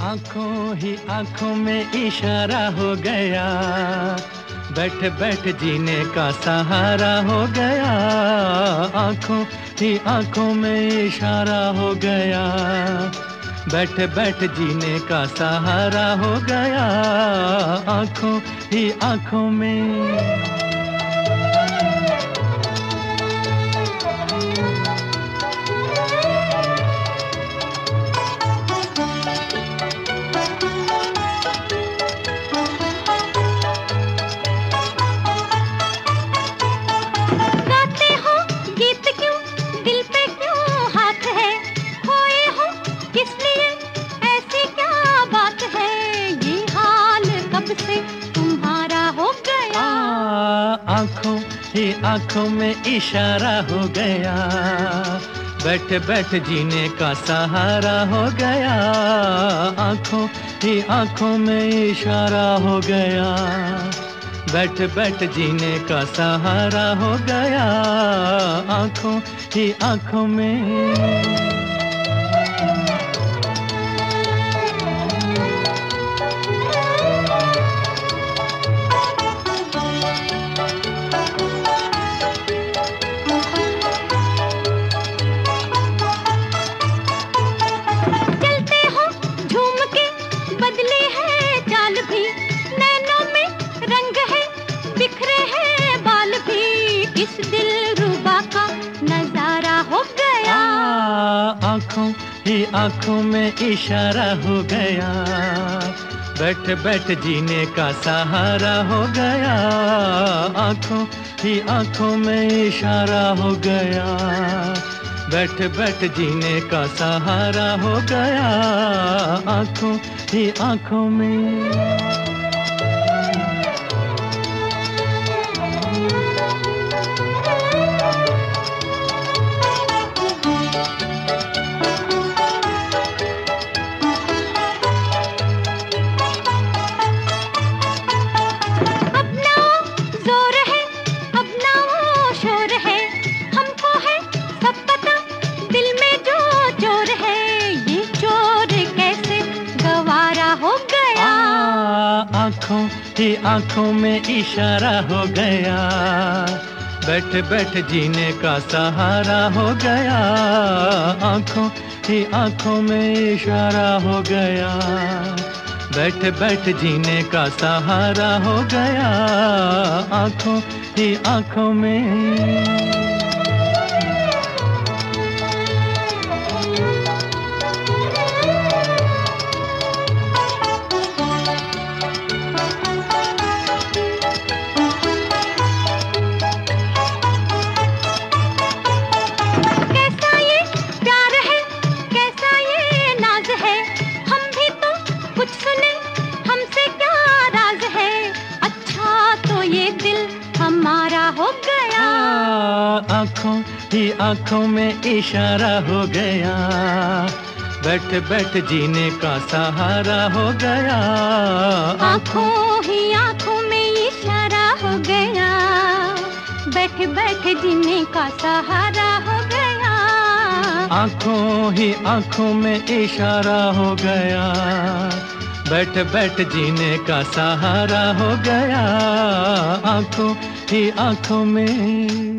आंखों ही आंखों में इशारा हो गया, बैठ बैठ जीने का सहारा हो गया। आंखों ही आंखों में इशारा हो गया, बैठ बैठ जीने का सहारा हो गया। आंखों ही आंखों में। आंखों ही आंखों में इशारा हो गया, बैठ बैठ जीने का सहारा हो गया। आंखों ही आंखों में इशारा हो गया, बैठ बैठ जीने का सहारा हो गया। आंखों ही आंखों में। आंखों ही आंखों में इशारा हो गया, बैठ बैठ जीने का सहारा हो गया। आंखों ही आंखों में इशारा हो गया, बैठ बैठ जीने का सहारा हो गया। आंखों ही आंखों में। आंखों ही आंखों में इशारा हो गया, बैठ बैठ जीने का सहारा हो गया। आंखों ही आंखों में इशारा हो गया, बैठ बैठ जीने का सहारा हो गया। आंखों ही आंखों में। आंखों ही आंखों में इशारा हो गया, बैठ बैठ जीने का सहारा हो गया। आंखों ही आंखों में इशारा हो गया, बैठ बैठ जीने का सहारा हो गया। आंखों ही आंखों में इशारा हो गया, बैठ बैठ जीने का सहारा हो गया। आंखों ही आंखों में।